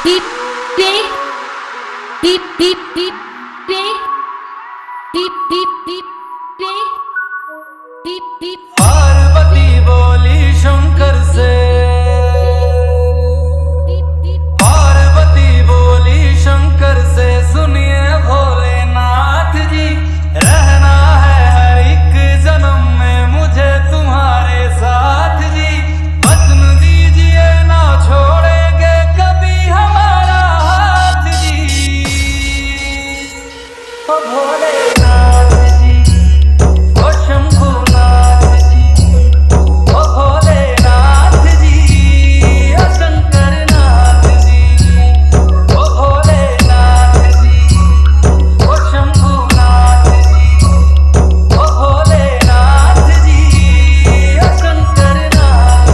deep, deep, deep, deep, deep, deep, deep, deep, deep, deep, deep, deep. Parvati बोली शंकर से, पार्वती बोली शंकर से, सुनिए भोलेनाथ जी, रहना है हर एक जन्म में मुझे तुम्हारे साथ जी। वचन दीजिए ना छोड़ेंगे कभी हमारा हाथ जी। ओ भोलेनाथ जी, ओ शंभुनाथ जी, ओ भोलेनाथ जी, ओ शंकरनाथ जी, ओ भोलेनाथ जी, ओ शंभुनाथ जी, ओ भोलेनाथ जी, ओ शंकरनाथ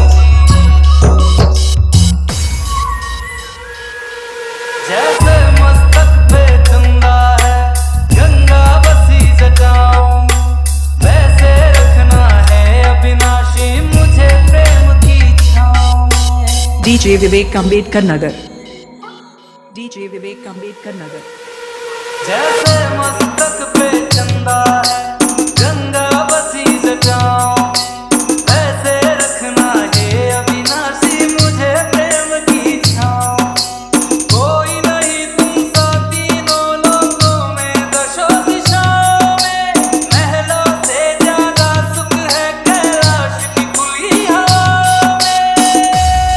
जी। जैसे मस्तक पे चंदा है, गंगा बसी जटाऊं, वैसे रखना है अविनाशी मुझे प्रेम की छाँव में। DJ विवेक अम्बेडकर नगर। DJ विवेक अम्बेडकर नगर। जैसे मस्तक पे चंदा है, गंगा बसी जटाऊं, वैसे रखना है अविनाशी मुझे प्रेम की छाँव। कोई नहीं तुम सा तीनों लोकों में, दशों दिशाओं में, महलों से ज्यादा सुख है कैलाश की खुली हवा में।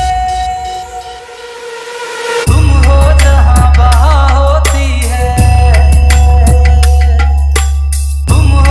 तुम हो जहाँ बहा होती है, तुम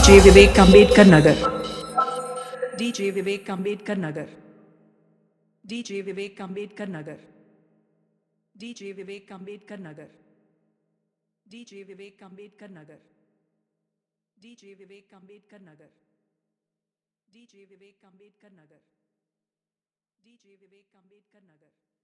DJ Vivek Ambedkar Nagar. DJ Vivek Ambedkar Nagar. DJ Vivek Ambedkar Nagar. DJ Vivek Ambedkar Nagar. DJ Vivek Ambedkar Nagar. DJ Vivek Ambedkar Nagar. DJ Vivek Ambedkar Nagar. DJ Vivek Ambedkar Nagar.